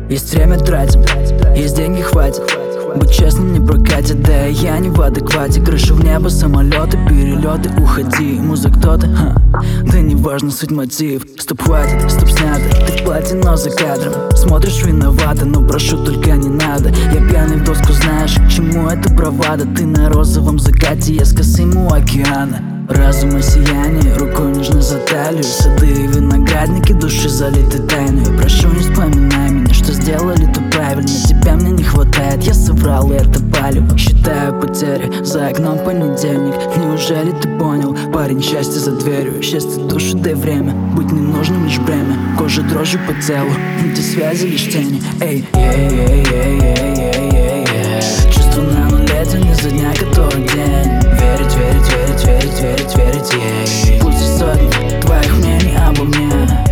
Есть время тратим, есть деньги хватит. Быть честным не прокатит, да и я не в адеквате. Крышу в небо, самолеты, перелеты, уходи. Муза кто-то, да не важно суть мотив. Стоп, хватит, стоп, снято. Ты в платье, но за кадром. Смотришь виновата, но прошу, только не надо. Я пьяный в доску, знаешь, к чему это бравада? Ты на розовом закате, я с косым у океана. Разум и сияние, рукой нежно за талию. Сады и виноградники, души залиты тайной. Прошу, не вспоминай меня, что сделали, то правильно. Тебя мне не хватает, я соврал, и это палево. Считаю потери, за окном понедельник. Неужели ты понял, парень, счастье за дверью. Счастье души, дай время, быть ненужным лишь бремя. Кожа дрожью по телу, эти связи лишь тени. Эй, чувство на нуле, тяни за дня, который день. Верить, верить, верить, верить, верить, верить, ей. Пусть и сотни твоих мнений обо мне.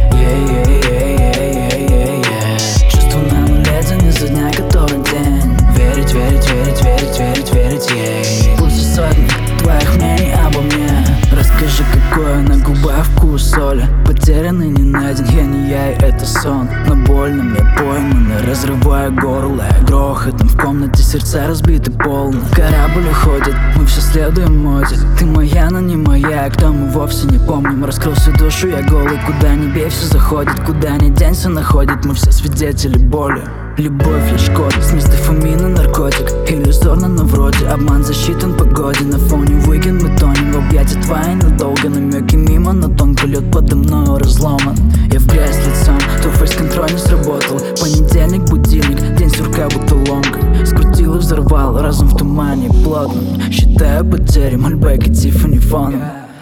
Чувство на нуле, тяни за дня, который день. Верить, верить, верить, верить, верить, верить, ей. Пусть и сотни твоих мнений обо мне. Расскажи, какой на губах вкус соли. Потерянный, не найден, я не я, и это сон. Но больно мне поймано, разрывая горло. Грохотом в комнате сердца разбиты полно. Корабль уходит, мы все следуем моде. Ты моя, но не моя, кто мы вовсе не помним. Раскрыл всю душу, я голый, куда ни бей, все заходит. Куда ни день, все находит, мы все свидетели боли. Любовь лишь код, смесь дофамина, наркотик. Иллюзорно, но вроде обман засчитан погоде. На фоне уикенд мы тонем в объятия твои надолго. Намеки мимо, но тонко лед подо мною разломан. Я в грязь лицом, то фейс-контроль не сработал. Понедельник, будильник, день сурка будто ломкой. Скрутил и взорвал, разум в тумане плотно. Считаю потери, Мальбек и Тиффани фон.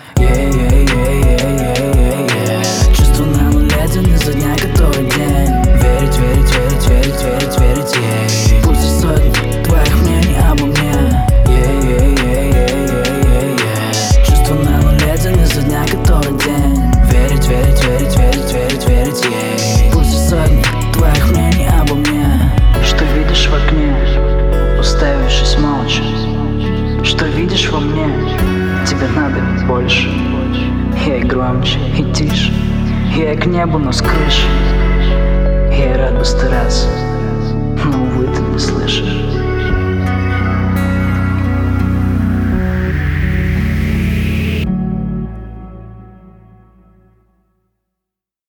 Чувство на нуле, тяни за дня, который день. Верить, верить, верить, верить, верить, верить, ей. Пусть и сотни твоих мнений обо мне. Чувство на нуле, тяни за дня, который день. Верить, верить, верить, верить, верить, верить, ей. Пусть и сотни твоих мнений обо мне. Что видишь в окне, уставившись молча? Что видишь во мне? Тебе надо больше. Я и громче, и тише. Я и к небу, но с крыши. Я рад бы стараться, но, увы, ты не слышишь.